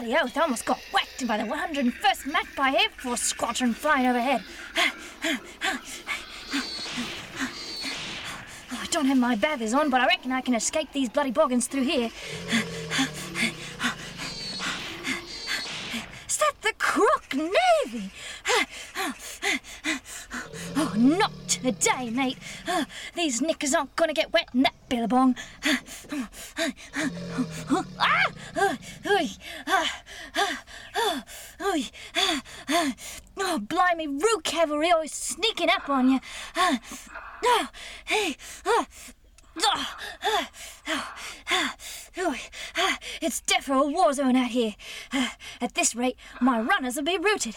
bloody oath, I almost got whacked by the 101st Magpie Air Force Squadron flying overhead. I don't have my bathers on, but I reckon I can escape these bloody boggins through here. Is that the Crook Navy? Oh, not today, mate. These knickers aren't going to get wet in that billabong. Oh, blimey, Roo Cavalry always sneaking up on you. It's definitely a war zone out here. At this rate, my runners will be routed.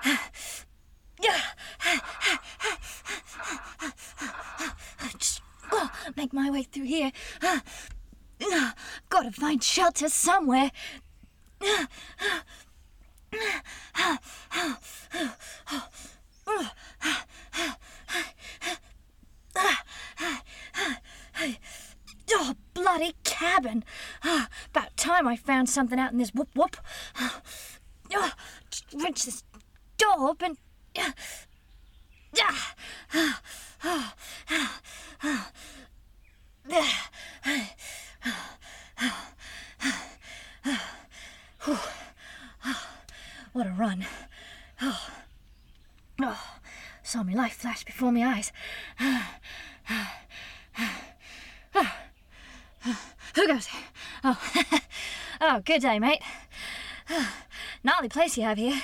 Just make my way through here. Gotta find shelter somewhere. Oh, bloody cabin. About time I found something out in this whoop-whoop. Just wrench this door open. What a run. Saw my life flash before my eyes. Who goes? Oh, good day, mate. Gnarly place you have here.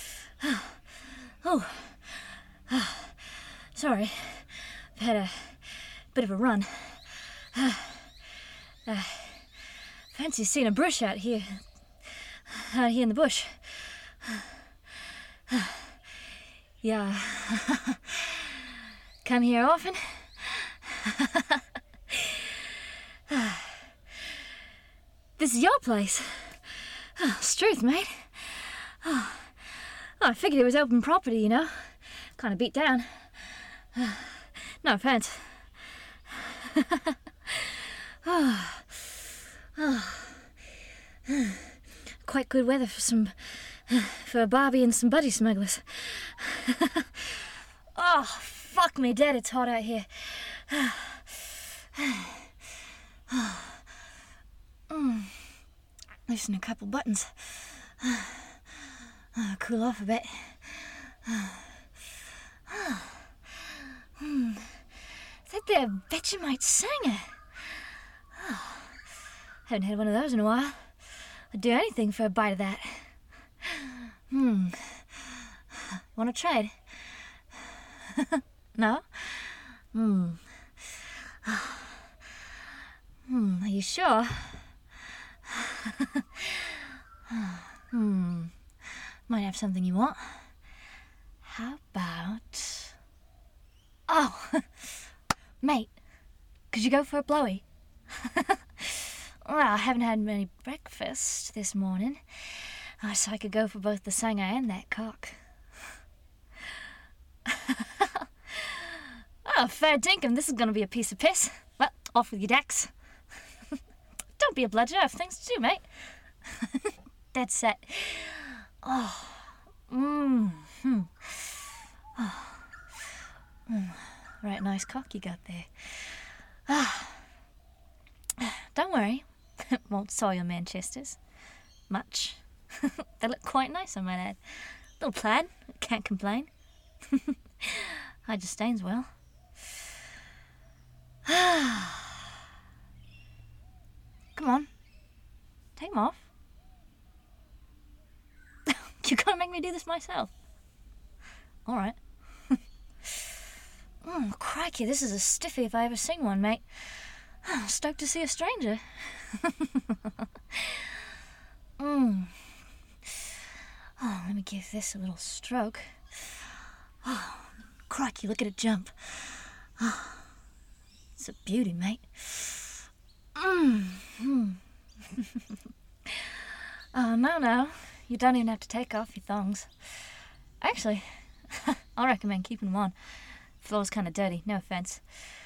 Sorry. I've had a bit of a run. Fancy seeing a bush out here in the bush. Yeah. Come here often? This is your place. It's truth, mate. I figured it was open property, you know. Kind of beat down. No offense. Quite good weather for a barbie and some budgie smugglers. Oh, fuck me dead, it's hot out here. Loosen a couple buttons. Cool off a bit. Is that there Vegemite Sanger? Haven't had one of those in a while. I'd do anything for a bite of that. Want to trade? No? Are you sure? Might have something you want. How about... Oh, mate, could you go for a blowy? Well, I haven't had any breakfast this morning, so I could go for both the Sanger and that cock. Oh, fair dinkum, this is going to be a piece of piss. Well, off with your Dax. Don't be a bludger, I have things to do, mate. Dead set. Right, nice cock you got there. Don't worry, it won't soil your Manchesters. Much. They look quite nice, I might add. Little plaid, can't complain. Hide your stains well. Come on, take them off. You're gonna make me do this myself. All right. Crikey, this is a stiffy if I ever seen one, mate. Stoked to see a stranger. Let me give this a little stroke. Crikey, look at it jump. It's a beauty, mate. No. You don't even have to take off your thongs. Actually, I recommend keeping them on. The floor's kind of dirty, no offense.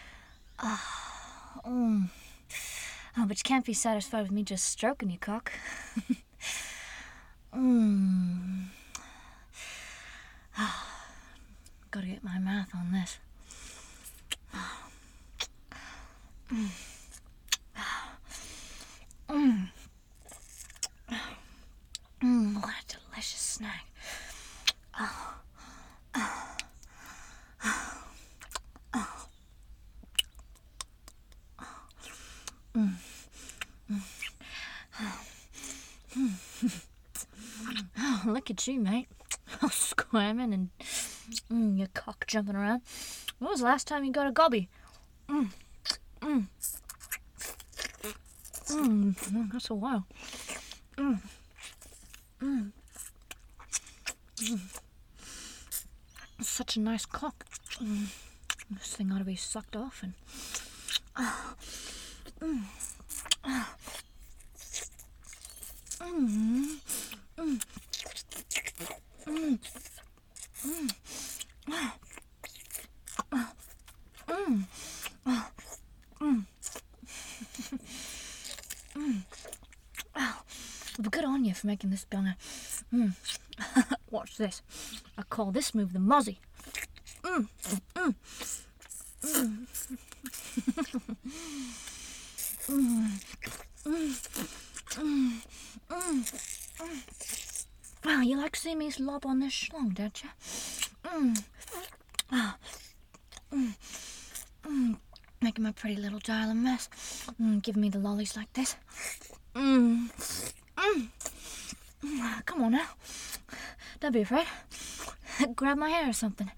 But you can't be satisfied with me just stroking your cock. Gotta get my mouth on this. What a delicious snack. Oh, look at you, mate. Squirming and your cock jumping around. When was the last time you got a gobby? That's a while. Such a nice cock. This thing ought to be sucked off and... But good on you for making this banger. Watch this. I call this move the mozzie. Wow, you like seeing me slob on this schlong, don't you? Making my pretty little dial a mess. Giving me the lollies like this. Come on now. Don't be afraid. Grab my hair or something.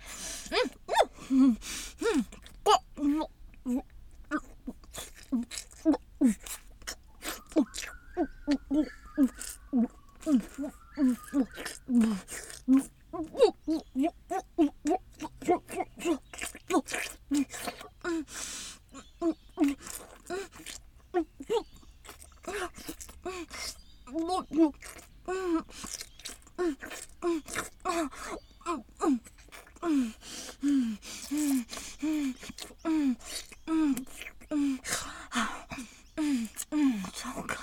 So good.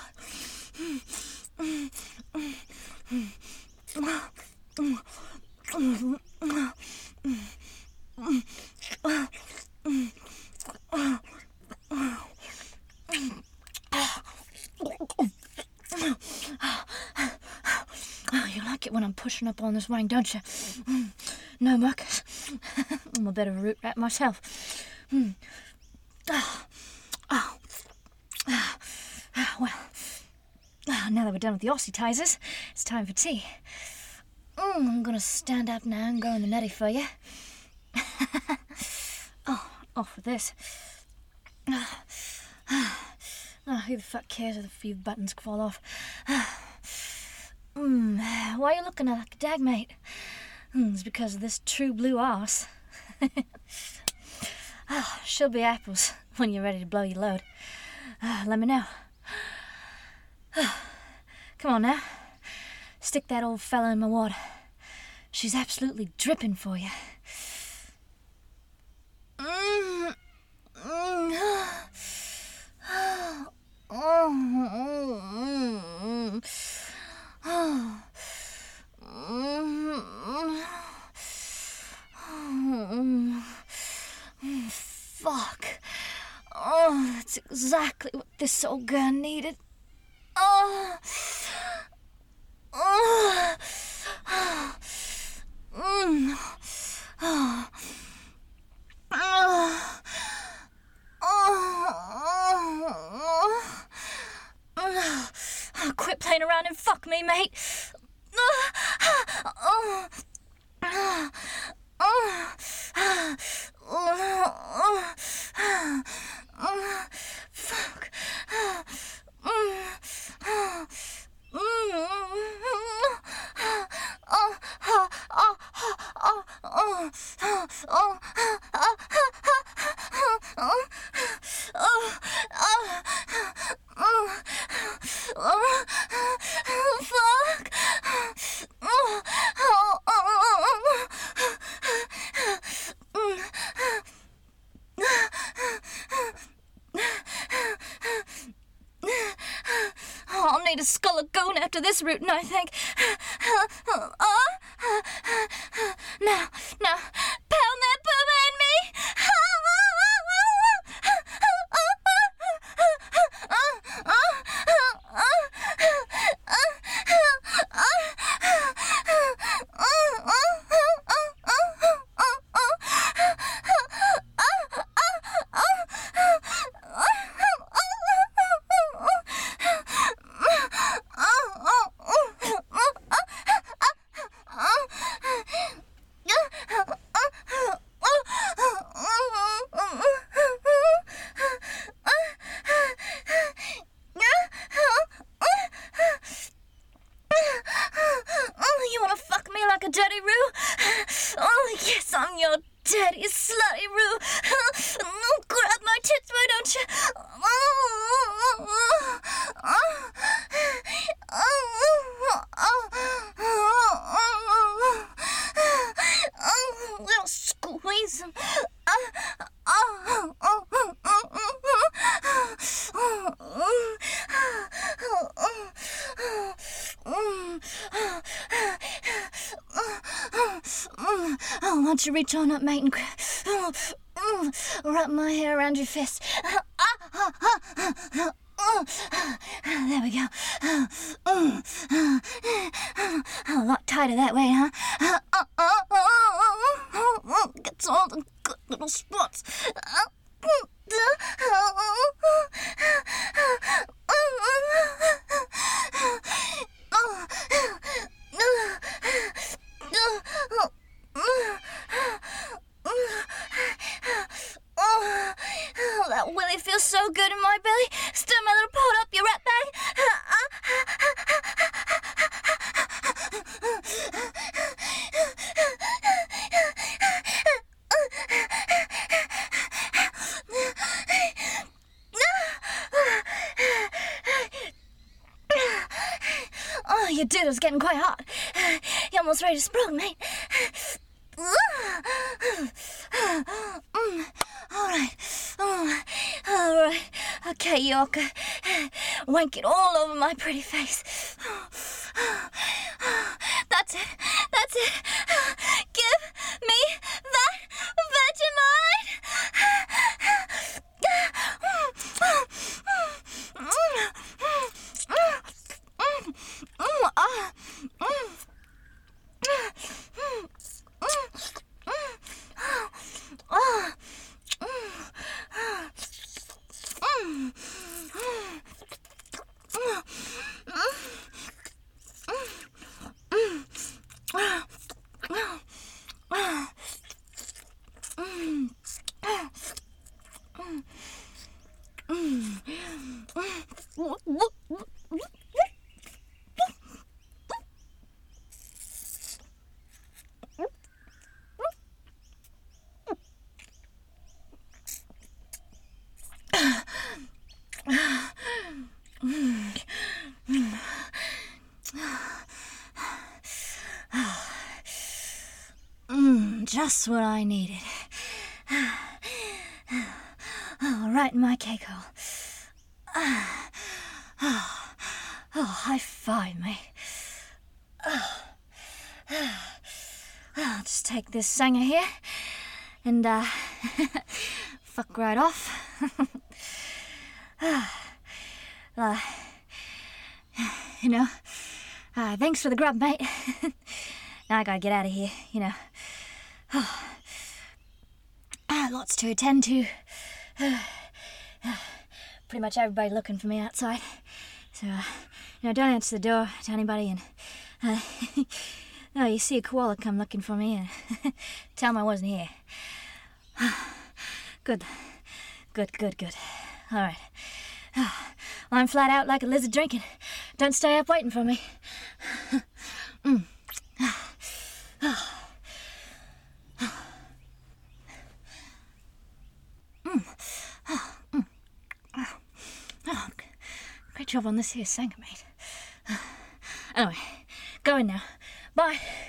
You like it when I'm pushing up on this wang, don't you? No muckus. I'm a bit of a root rat myself. Well, now that we're done with the ossitizers, it's time for tea. I'm gonna stand up now and go in the nutty for you. Off with this. Who the fuck cares if a few buttons fall off? Why are you looking at like a dag, mate? It's because of this true blue arse. She'll be apples when you're ready to blow your load. Let me know. Come on now. Stick that old fella in my water. She's absolutely dripping for you. Fuck. That's exactly what this old girl needed. Quit playing around and fuck me, mate. Fuck. I'll need need to scull a goon after this rootin', I think. No, no. Pound that boomer in me! You wanna fuck me like a dirty Roo? Oh, yes, I'm your dirty, slutty Roo. Grab my tits, why don't you? We'll squeeze them. Oh, why don't you reach on up, mate, and wrap my hair around your fist. There we go. A lot tighter that way, huh? Gets all the good little spots. That willy feels so good in my belly. Stir my little pot up, you rat bag. Oh, your doodle's getting quite hot. You're almost ready to sprout, mate. All right. Okay, Yorker. Wank it all over my pretty face. That's it. Give me that Vegemite. Just what I needed. Oh, right in my cake hole. Oh, high five, mate. I'll just take this sanger here and fuck right off. Thanks for the grub, mate. Now I gotta get out of here, Lots to attend to. Pretty much everybody looking for me outside. So, don't answer the door to anybody, and you see a koala come looking for me, and tell him I wasn't here. Good. All right. Well, I'm flat out like a lizard drinking. Don't stay up waiting for me. Great job on this here sanger, mate. Anyway, going now. Bye.